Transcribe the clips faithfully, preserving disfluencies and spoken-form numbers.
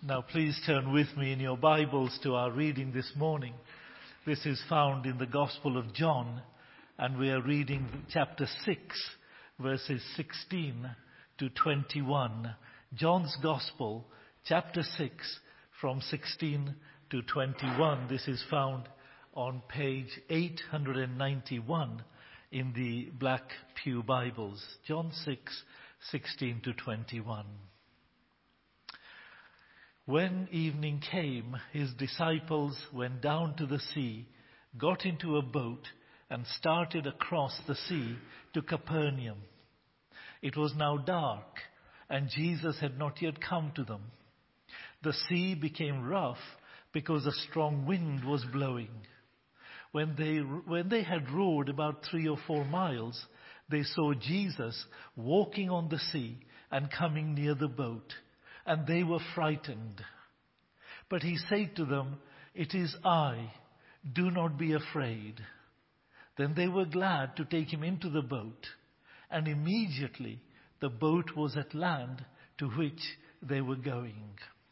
Now please turn with me in your Bibles to our reading this morning. This is found in the Gospel of John, and we are reading chapter six, verses sixteen to twenty-one. John's Gospel, chapter six, from sixteen to twenty-one. This is found on page eight ninety-one in the Black Pew Bibles. John six, sixteen to twenty-one. When evening came, his disciples went down to the sea, got into a boat, and started across the sea to Capernaum. It was now dark, and Jesus had not yet come to them. The sea became rough because a strong wind was blowing. When they, when they had rowed about three or four miles, they saw Jesus walking on the sea and coming near the boat. And they were frightened. But he said to them, "It is I, do not be afraid." Then they were glad to take him into the boat, and immediately the boat was at land to which they were going.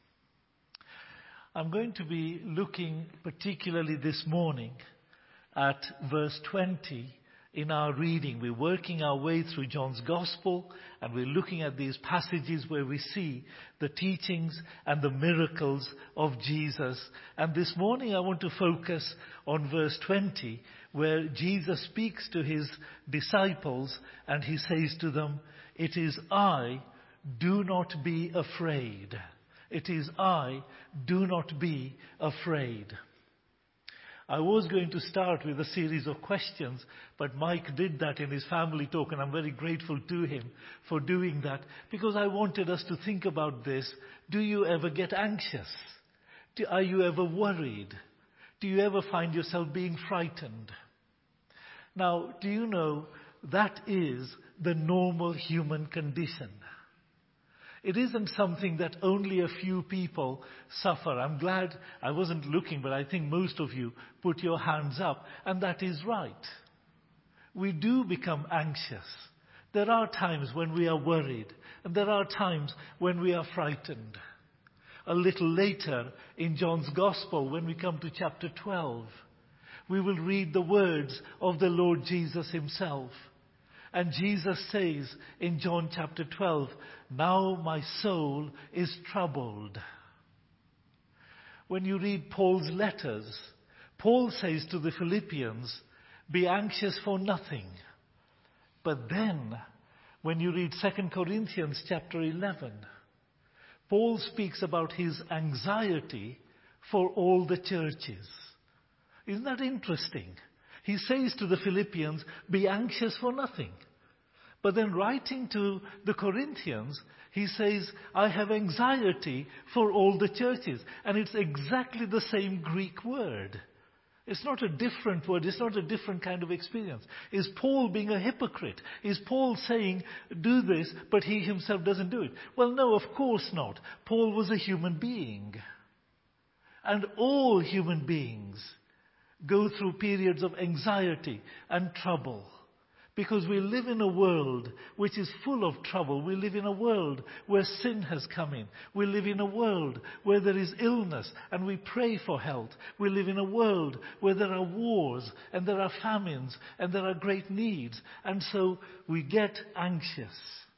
I'm going to be looking particularly this morning at verse twenty in our reading. We're working our way through John's Gospel, and we're looking at these passages where we see the teachings and the miracles of Jesus. And this morning I want to focus on verse twenty, where Jesus speaks to his disciples and he says to them, "It is I, do not be afraid." It is I, do not be afraid. I was going to start with a series of questions, but Mike did that in his family talk, and I'm very grateful to him for doing that, because I wanted us to think about this. Do you ever get anxious? Do, are you ever worried? Do you ever find yourself being frightened? Now, do you know that is the normal human condition? It isn't something that only a few people suffer. I'm glad I wasn't looking, but I think most of you put your hands up, and that is right. We do become anxious. There are times when we are worried, and there are times when we are frightened. A little later in John's Gospel, when we come to chapter twelve, we will read the words of the Lord Jesus himself. And Jesus says in John chapter twelve, "Now my soul is troubled." When you read Paul's letters, Paul says to the Philippians, "Be anxious for nothing." But then, when you read Second Corinthians chapter eleven, Paul speaks about his anxiety for all the churches. Isn't that interesting? He says to the Philippians, "Be anxious for nothing." But then writing to the Corinthians, he says, "I have anxiety for all the churches." And it's exactly the same Greek word. It's not a different word. It's not a different kind of experience. Is Paul being a hypocrite? Is Paul saying, do this, but he himself doesn't do it? Well, no, of course not. Paul was a human being. And all human beings go through periods of anxiety and trouble, because we live in a world which is full of trouble. We live in a world where sin has come in. We live in a world where there is illness and we pray for health. We live in a world where there are wars and there are famines and there are great needs, and so we get anxious.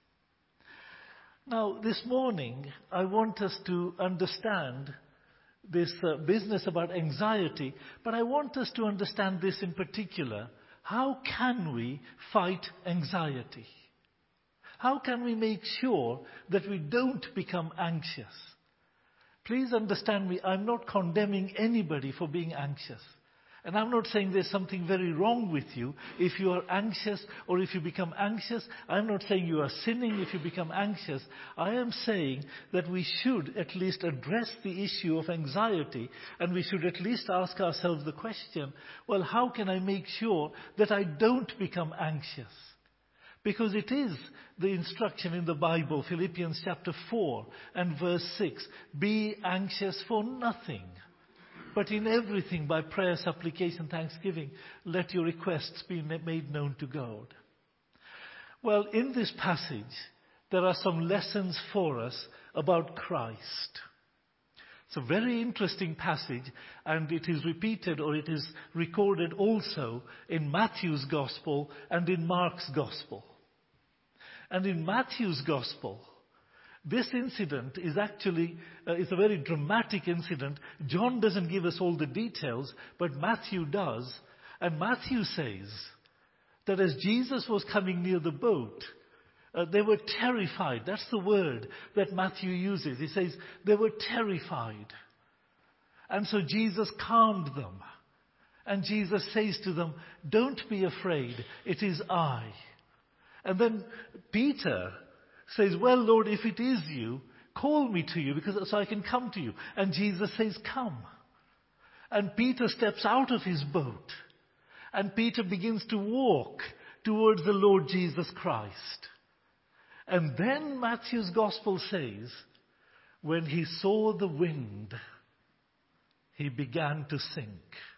Now, this morning I want us to understand this uh, business about anxiety, but I want us to understand this in particular. How can we fight anxiety? How can we make sure that we don't become anxious? Please understand me, I'm not condemning anybody for being anxious. And I'm not saying there's something very wrong with you if you are anxious or if you become anxious. I'm not saying you are sinning if you become anxious. I am saying that we should at least address the issue of anxiety, and we should at least ask ourselves the question, well, how can I make sure that I don't become anxious? Because it is the instruction in the Bible, Philippians chapter four and verse six, "Be anxious for nothing, but in everything by prayer, supplication, thanksgiving, let your requests be made known to God." Well, in this passage, there are some lessons for us about Christ. It's a very interesting passage, and it is repeated or it is recorded also in Matthew's Gospel and in Mark's Gospel. And in Matthew's Gospel, this incident is actually, uh, it's a very dramatic incident. John doesn't give us all the details, but Matthew does. And Matthew says that as Jesus was coming near the boat, uh, they were terrified. That's the word that Matthew uses. He says they were terrified. And so Jesus calmed them. And Jesus says to them, "Don't be afraid, it is I." And then Peter says, "Well, Lord, if it is you, call me to you because so I can come to you." And Jesus says, "Come." And Peter steps out of his boat. And Peter begins to walk towards the Lord Jesus Christ. And then Matthew's Gospel says, when he saw the wind, he began to sink.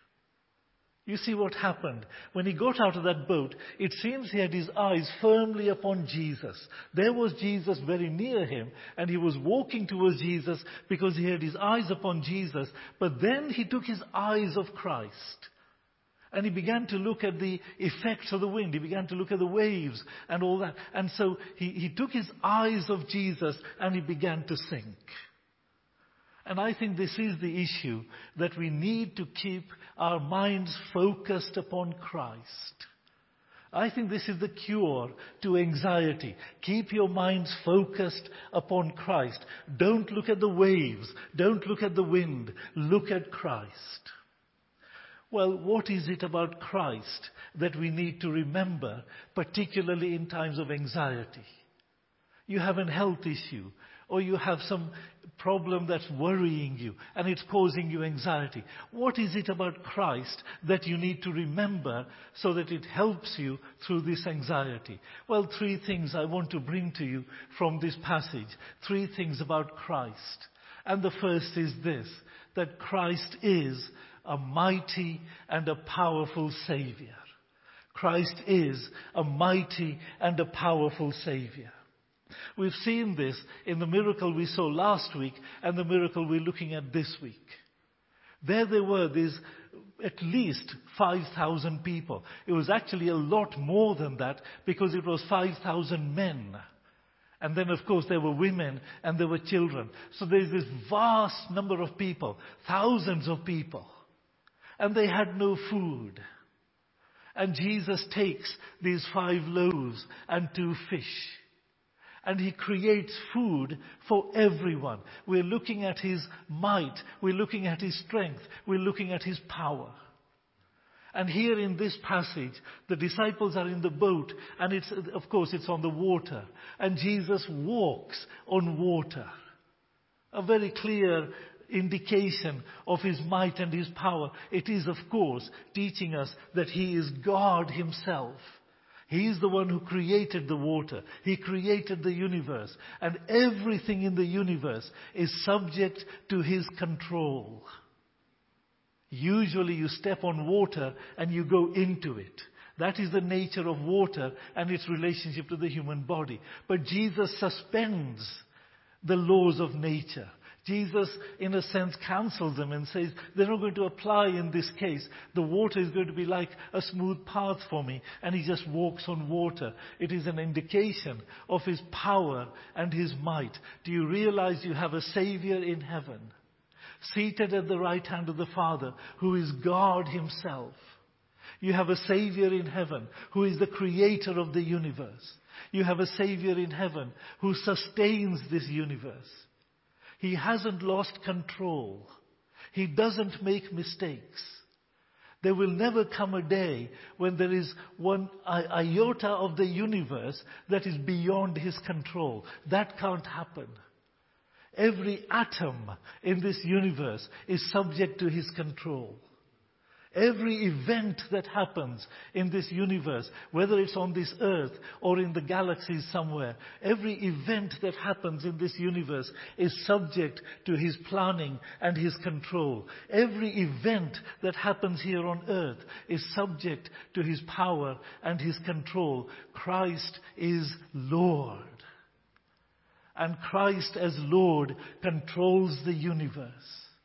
You see what happened? When he got out of that boat, it seems he had his eyes firmly upon Jesus. There was Jesus very near him, and he was walking towards Jesus because he had his eyes upon Jesus. But then he took his eyes off Christ. And he began to look at the effects of the wind. He began to look at the waves and all that. And so he, he took his eyes off Jesus and he began to sink. And I think this is the issue, that we need to keep our minds focused upon Christ. I think this is the cure to anxiety. Keep your minds focused upon Christ. Don't look at the waves. Don't look at the wind. Look at Christ. Well, what is it about Christ that we need to remember, particularly in times of anxiety? You have a health issue, or you have some problem that's worrying you and it's causing you anxiety. What is it about Christ that you need to remember so that it helps you through this anxiety? Well, three things I want to bring to you from this passage. Three things about Christ. And the first is this, that Christ is a mighty and a powerful Savior. Christ is a mighty and a powerful Savior. We've seen this in the miracle we saw last week and the miracle we're looking at this week. There they were, these at least five thousand people. It was actually a lot more than that because it was five thousand men. And then, of course, there were women and there were children. So there's this vast number of people, thousands of people. And they had no food. And Jesus takes these five loaves and two fish. And he creates food for everyone. We're looking at his might. We're looking at his strength. We're looking at his power. And here in this passage, the disciples are in the boat. And it's, of course, it's on the water. And Jesus walks on water. A very clear indication of his might and his power. It is, of course, teaching us that he is God himself. He is the one who created the water. He created the universe. And everything in the universe is subject to his control. Usually you step on water and you go into it. That is the nature of water and its relationship to the human body. But Jesus suspends the laws of nature. Jesus, in a sense, cancels them and says, they're not going to apply in this case. The water is going to be like a smooth path for me. And he just walks on water. It is an indication of his power and his might. Do you realize you have a Savior in heaven, seated at the right hand of the Father, who is God himself? You have a Savior in heaven who is the creator of the universe. You have a Savior in heaven who sustains this universe. He hasn't lost control. He doesn't make mistakes. There will never come a day when there is one iota of the universe that is beyond his control. That can't happen. Every atom in this universe is subject to his control. Every event that happens in this universe, whether it's on this earth or in the galaxies somewhere, every event that happens in this universe is subject to his planning and his control. Every event that happens here on earth is subject to his power and his control. Christ is Lord. And Christ as Lord controls the universe.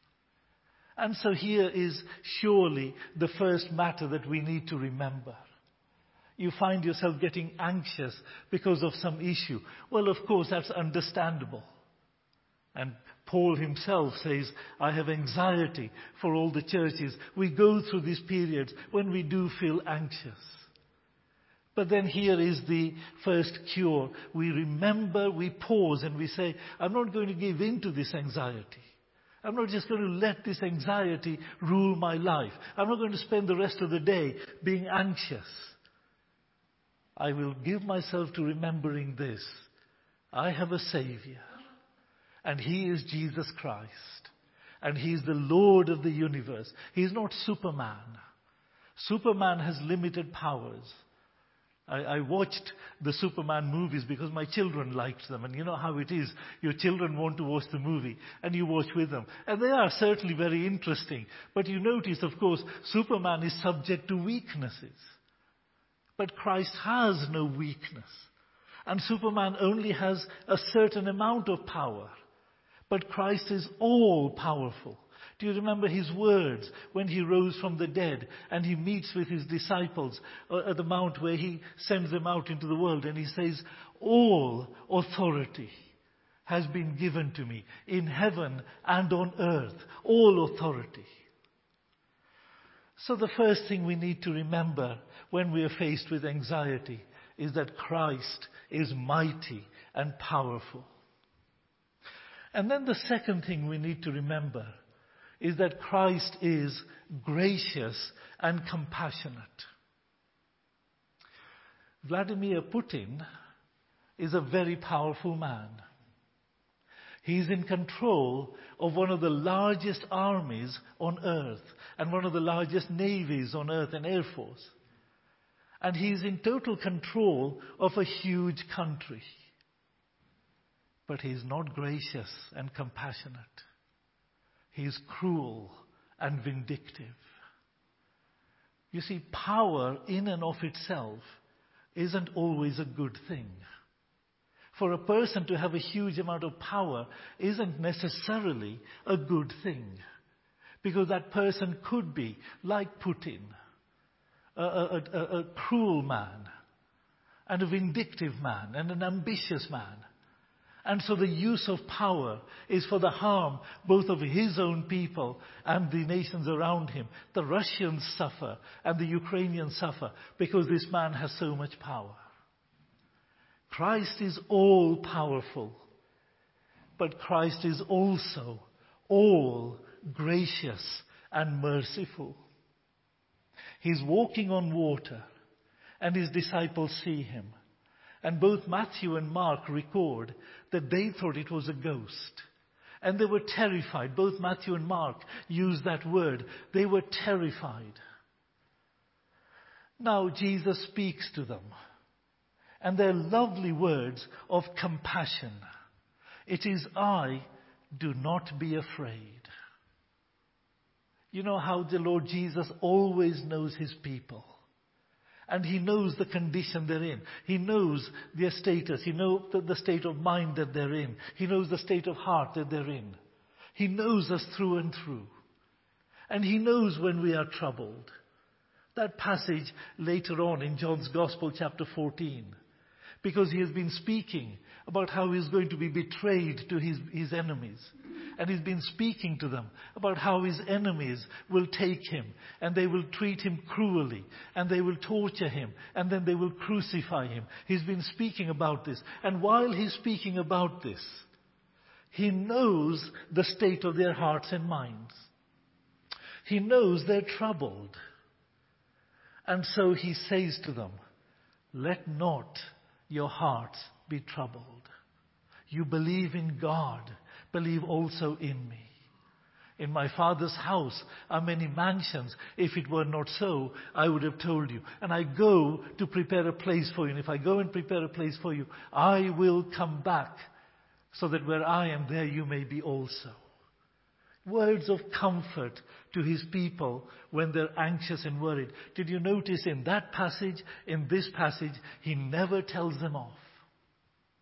And so here is surely the first matter that we need to remember. You find yourself getting anxious because of some issue. Well, of course, that's understandable. And Paul himself says, I have anxiety for all the churches. We go through these periods when we do feel anxious. But then here is the first cure. We remember, we pause, and we say, I'm not going to give in to this anxiety. I'm not just going to let this anxiety rule my life. I'm not going to spend the rest of the day being anxious. I will give myself to remembering this. I have a Savior, and He is Jesus Christ, and He is the Lord of the universe. He is not Superman. Superman has limited powers. I, I watched the Superman movies because my children liked them. And you know how it is. Your children want to watch the movie and you watch with them. And they are certainly very interesting. But you notice, of course, Superman is subject to weaknesses. But Christ has no weakness. And Superman only has a certain amount of power. But Christ is all powerful. Do you remember His words when He rose from the dead and He meets with His disciples at the mount where He sends them out into the world, and He says, all authority has been given to me in heaven and on earth. All authority. So the first thing we need to remember when we are faced with anxiety is that Christ is mighty and powerful. And then the second thing we need to remember is that Christ is gracious and compassionate. Vladimir Putin is a very powerful man. He's in control of one of the largest armies on earth and one of the largest navies on earth and Air Force. And he's in total control of a huge country. But he's not gracious and compassionate. He's cruel and vindictive. You see, power in and of itself isn't always a good thing. For a person to have a huge amount of power isn't necessarily a good thing. Because that person could be, like Putin, a, a, a, a cruel man, and a vindictive man, and an ambitious man. And so the use of power is for the harm both of his own people and the nations around him. The Russians suffer and the Ukrainians suffer because this man has so much power. Christ is all powerful, but Christ is also all gracious and merciful. He's walking on water and his disciples see him. And both Matthew and Mark record that they thought it was a ghost. And they were terrified. Both Matthew and Mark use that word. They were terrified. Now Jesus speaks to them. And they're lovely words of compassion. It is I, do not be afraid. You know how the Lord Jesus always knows His people. And He knows the condition they're in. He knows their status. He knows the, the state of mind that they're in. He knows the state of heart that they're in. He knows us through and through. And He knows when we are troubled. That passage later on in John's Gospel, chapter fourteen. Because He has been speaking about how He's going to be betrayed to His, his enemies. And He's been speaking to them about how His enemies will take Him and they will treat Him cruelly and they will torture Him and then they will crucify Him. He's been speaking about this. And while He's speaking about this, He knows the state of their hearts and minds. He knows they're troubled. And so He says to them, let not your hearts be troubled. You believe in God, believe also in me. In my Father's house are many mansions. If it were not so, I would have told you. And I go to prepare a place for you. And if I go and prepare a place for you, I will come back so that where I am, there you may be also. Words of comfort to His people when they're anxious and worried. Did you notice in that passage, in this passage, He never tells them off.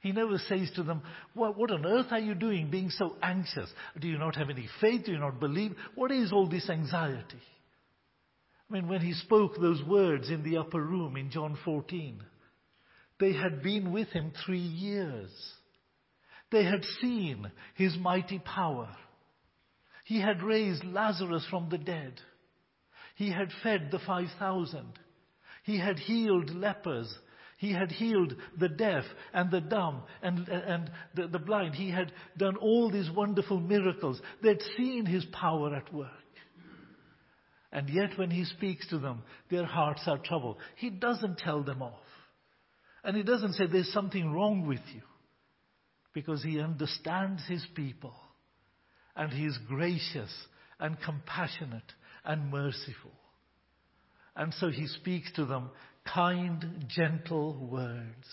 He never says to them, what, what on earth are you doing being so anxious? Do you not have any faith? Do you not believe? What is all this anxiety? I mean, when he spoke those words in the upper room in John fourteen, they had been with him three years. They had seen his mighty power. He had raised Lazarus from the dead. He had fed the five thousand. He had healed lepers. He had healed the deaf and the dumb and, and the, the blind. He had done all these wonderful miracles. They'd seen his power at work. And yet when he speaks to them, their hearts are troubled. He doesn't tell them off. And he doesn't say there's something wrong with you. Because he understands his people. And he is gracious and compassionate and merciful. And so he speaks to them kind, gentle words.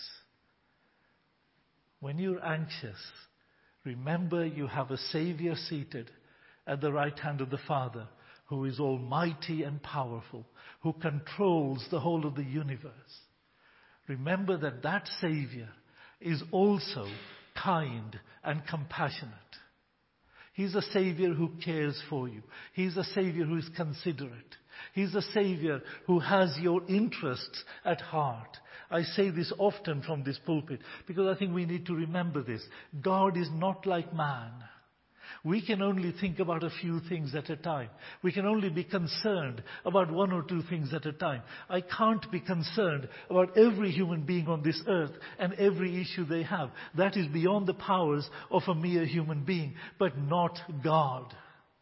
When you're anxious, remember you have a Savior seated at the right hand of the Father, who is almighty and powerful, who controls the whole of the universe. Remember that that Savior is also kind and compassionate. He's a Savior who cares for you. He's a Savior who is considerate. He's a Savior who has your interests at heart. I say this often from this pulpit because I think we need to remember this. God is not like man. We can only think about a few things at a time. We can only be concerned about one or two things at a time. I can't be concerned about every human being on this earth and every issue they have. That is beyond the powers of a mere human being, but not God.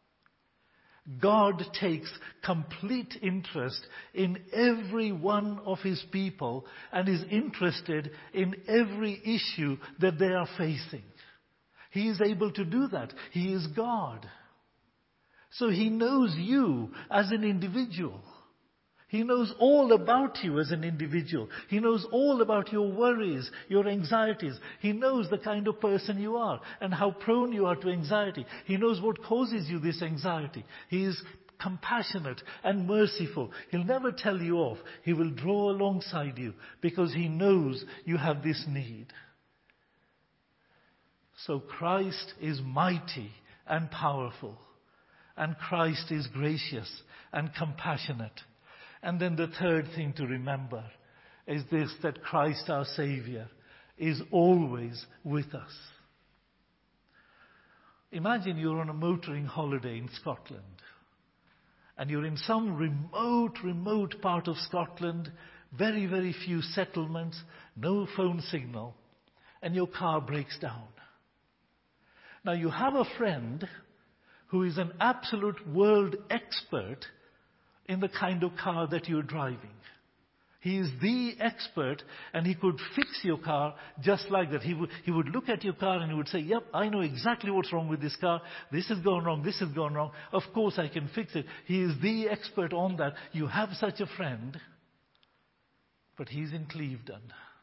God takes complete interest in every one of his people and is interested in every issue that they are facing. He is able to do that. He is God. So he knows you as an individual. He knows all about you as an individual. He knows all about your worries, your anxieties. He knows the kind of person you are and how prone you are to anxiety. He knows what causes you this anxiety. He is compassionate and merciful. He'll never tell you off. He will draw alongside you because he knows you have this need. So Christ is mighty and powerful. And Christ is gracious and compassionate. And then the third thing to remember is this, that Christ our Savior is always with us. Imagine you're on a motoring holiday in Scotland. And you're in some remote, remote part of Scotland, very, very few settlements, no phone signal, and your car breaks down. Now you have a friend who is an absolute world expert in the kind of car that you're driving. He is the expert and he could fix your car just like that. He would, he would look at your car and he would say, yep, I know exactly what's wrong with this car. This has gone wrong. This has gone wrong. Of course I can fix it. He is the expert on that. You have such a friend, but he's in Clevedon.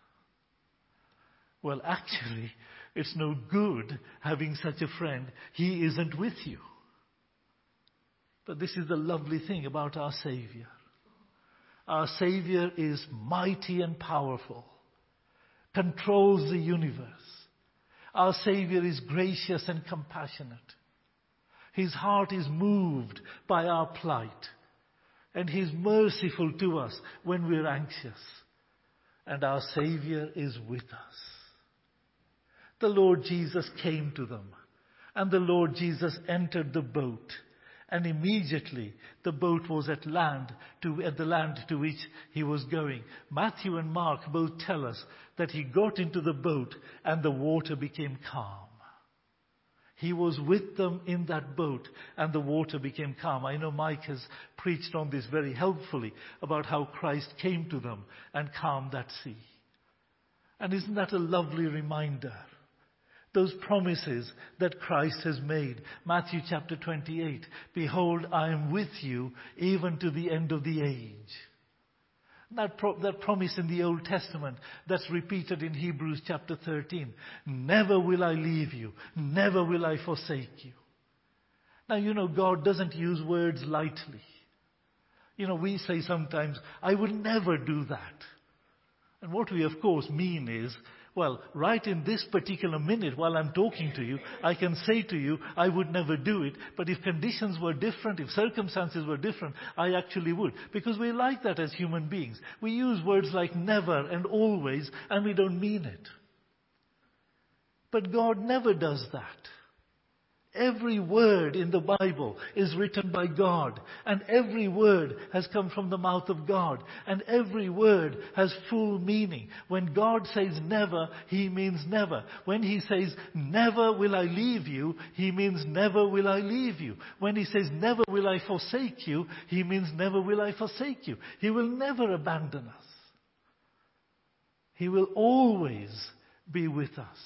Well, actually, it's no good having such a friend. He isn't with you. But this is the lovely thing about our Savior. Our Savior is mighty and powerful, controls the universe. Our Savior is gracious and compassionate. His heart is moved by our plight. And He's merciful to us when we're anxious. And our Savior is with us. The Lord Jesus came to them. And the Lord Jesus entered the boat. And immediately the boat was at land, to, at the land to which he was going. Matthew and Mark both tell us that he got into the boat and the water became calm. He was with them in that boat and the water became calm. I know Mike has preached on this very helpfully about how Christ came to them and calmed that sea. And isn't that a lovely reminder? Those promises that Christ has made. Matthew chapter twenty-eight. Behold, I am with you even to the end of the age. That, pro- that promise in the Old Testament that's repeated in Hebrews chapter thirteen. Never will I leave you. Never will I forsake you. Now, you know, God doesn't use words lightly. You know, we say sometimes, I will never do that. And what we of course mean is, Well, right in this particular minute while I'm talking to you, I can say to you, I would never do it. But if conditions were different, if circumstances were different, I actually would. Because we like that as human beings. We use words like never and always, and we don't mean it. But God never does that. Every word in the Bible is written by God, and every word has come from the mouth of God, and every word has full meaning. When God says never, He means never. When He says never will I leave you, He means never will I leave you. When He says never will I forsake you, He means never will I forsake you. He will never abandon us. He will always be with us.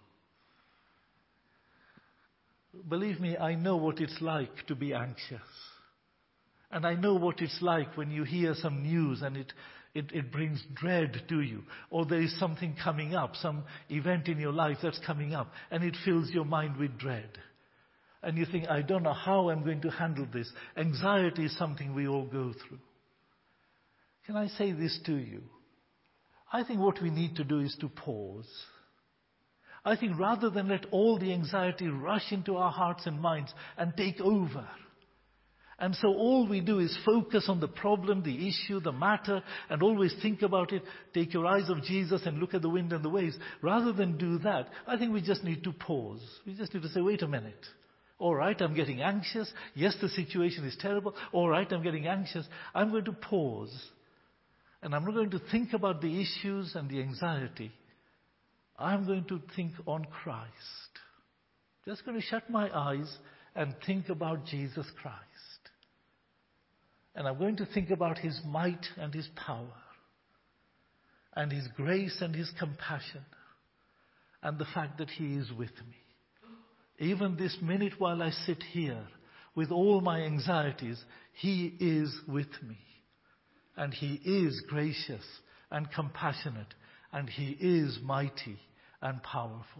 Believe me, I know what it's like to be anxious. And I know what it's like when you hear some news and it, it, it brings dread to you. Or there is something coming up, some event in your life that's coming up, and it fills your mind with dread. And you think, I don't know how I'm going to handle this. Anxiety is something we all go through. Can I say this to you? I think what we need to do is to pause. I think rather than let all the anxiety rush into our hearts and minds and take over. And so all we do is focus on the problem, the issue, the matter, and always think about it. Take your eyes off Jesus and look at the wind and the waves. Rather than do that, I think we just need to pause. We just need to say, wait a minute. All right, I'm getting anxious. Yes, the situation is terrible. All right, I'm getting anxious. I'm going to pause. And I'm not going to think about the issues and the anxiety. I'm going to think on Christ. Just going to shut my eyes and think about Jesus Christ. And I'm going to think about His might and His power. And His grace and His compassion. And the fact that He is with me. Even this minute while I sit here with all my anxieties, He is with me. And He is gracious and compassionate. And He is mighty and powerful.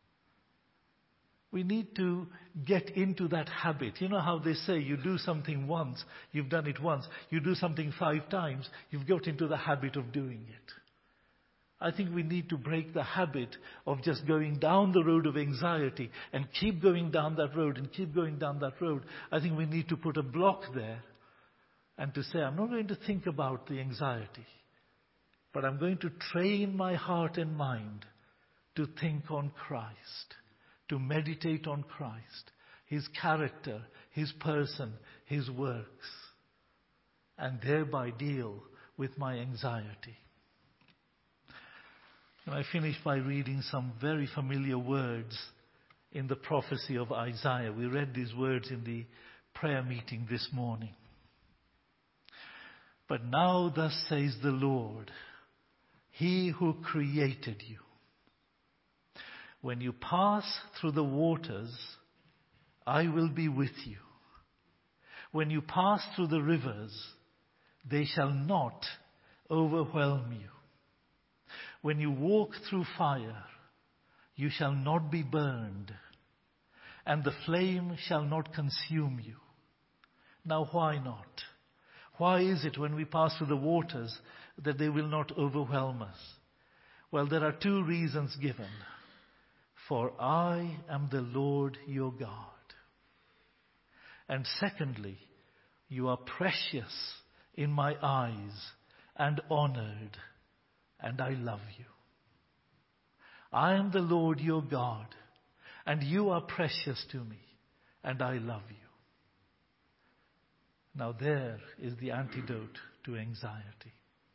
We need to get into that habit. You know how they say you do something once, you've done it once. You do something five times, you've got into the habit of doing it. I think we need to break the habit of just going down the road of anxiety and keep going down that road and keep going down that road. I think we need to put a block there and to say, I'm not going to think about the anxiety. But I'm going to train my heart and mind to think on Christ, to meditate on Christ, His character, His person, His works, and thereby deal with my anxiety. And I finish by reading some very familiar words in the prophecy of Isaiah. We read these words in the prayer meeting this morning. But now thus says the Lord, He who created you. When you pass through the waters, I will be with you. When you pass through the rivers, they shall not overwhelm you. When you walk through fire, you shall not be burned, and the flame shall not consume you. Now why not? Why is it when we pass through the waters that they will not overwhelm us? Well, there are two reasons given. For I am the Lord your God. And secondly, you are precious in my eyes and honored, and I love you. I am the Lord your God, and you are precious to me, and I love you. Now there is the antidote to anxiety.